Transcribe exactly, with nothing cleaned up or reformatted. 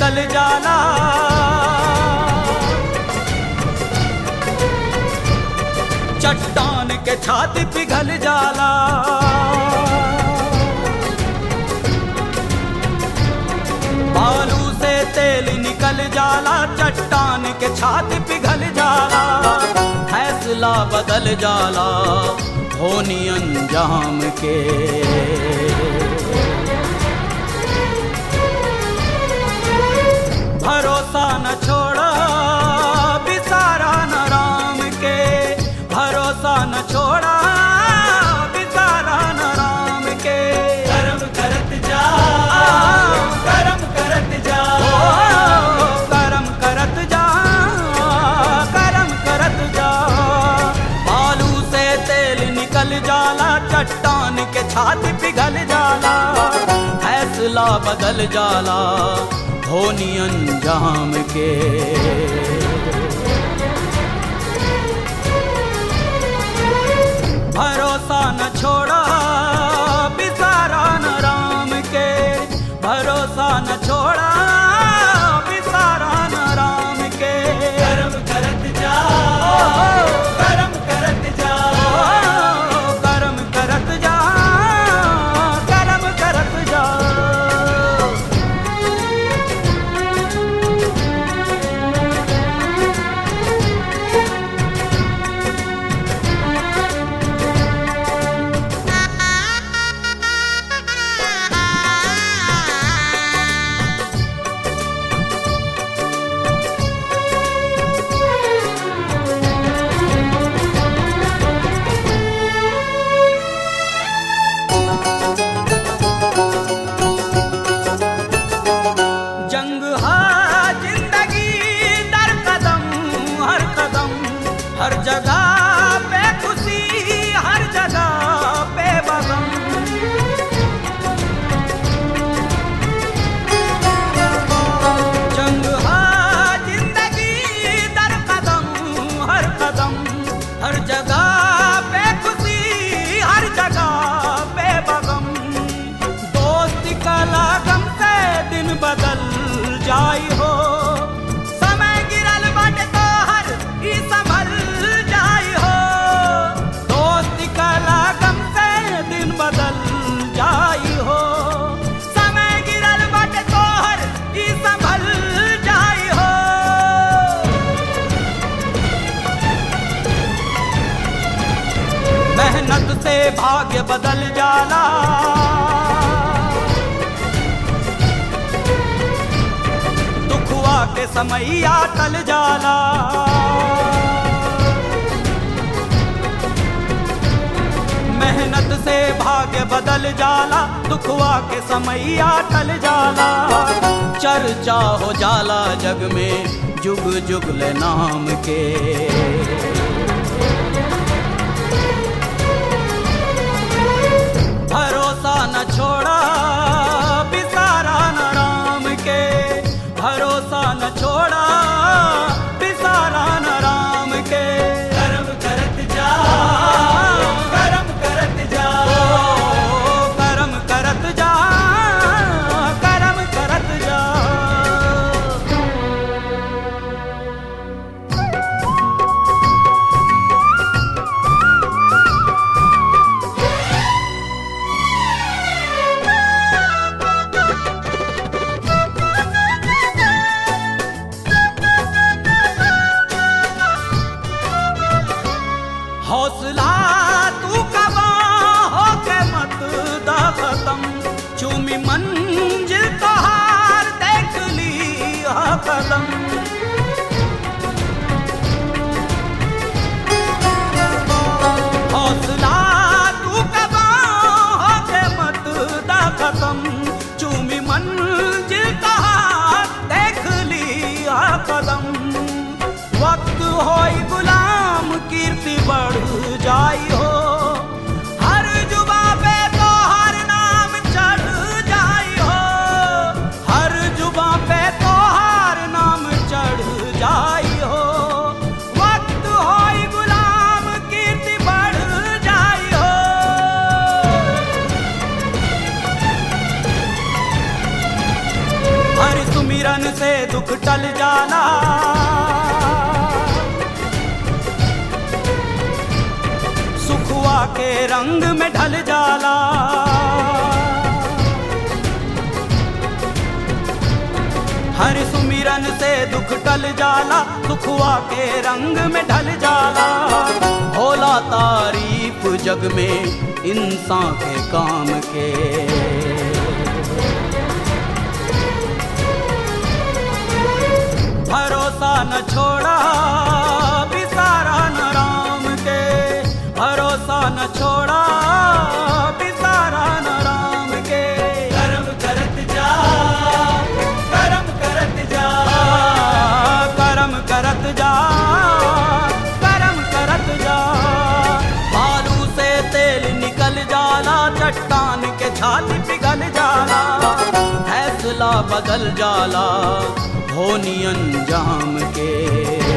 निकल जाला। चट्टान के छाती पिघल जाला। बालू से तेल निकल जाला, चट्टान के छाती पिघल जाला। फैसला बदल जाला होनी अंजाम के। भरोसा न छोड़ा बिसारा न राम के। भरोसा न छोड़ा बिसारा न राम के। कर्म करत जा, कर्म करत जा, कर्म करत जा, कर्म करत जा। बालू से तेल निकल जाला, चट्टान के छाती पिघल जाला। फैसला बदल जाला होनी अंजाम के। भरोसा न छोड़ा बिसारा न राम के। भरोसा न छोड़ा बिसारा न राम के। कर्म करत जा, कर्म करत जा, कर्म करत जा, कर्म करत जा। जंग है जिंदगी दर कदम, हर कदम हर जगह पे खुशी, हर जगह पे बगम। जंग है जिंदगी दर कदम, हर कदम हर जगह पे खुशी, हर जगह पे बगम। दोस्ती का लागम से दिन बदल जाई हो। समय गिरल बाटे तो हर ई संभल जाई हो। दोस्ती का लागम से दिन बदल जाई हो। समय गिरल बाटे तो हर ई संभल जाई हो। मेहनत से भाग्य बदल जाला। के समैया टल जाला। मेहनत से भाग्य बदल जाला, दुखवा के समैया टल जाला। चर्चा हो जाला जग में जुग जुगले नाम के। भरोसा न छोड़ा बिसारा न राम के। भरोसा न छोड़ा बिसारा न राम के। कर्म करत जा, कर्म करत जा, कर्म करत जा, कर्म करत जा। हौसला तू कबा हो के मत दा खत्म। चूमी मंजिल तो हार देख ली हा कदम। हौसला तू कबा हो के मत दा खत्म। चूमी मंजिल तो हार देख ली हा कदम। वक्त होई गुलाम कीर्ति बढ़ जाई हो। हर जुबा पे तो हर नाम चढ़ जाई हो। हर जुबा पे तो हर नाम चढ़ दुख टल जाला, सुखवा के रंग में ढल जाला। हर सुमिरन से दुख टल जाला, सुखवा के रंग में ढल जाला। होला तारीफ जग में इंसान के काम के, भरोसा न छोड़ा बिसारा न राम के, भरोसा न छोड़ा बिसारा न राम के। कर्म करत जा, कर्म करत जा, कर्म करत जा, कर्म करत जा। बालू से तेल निकल जाला, चट्टान के छाती पिघल जाला। फैसला बदल जाला होनी अंजाम के।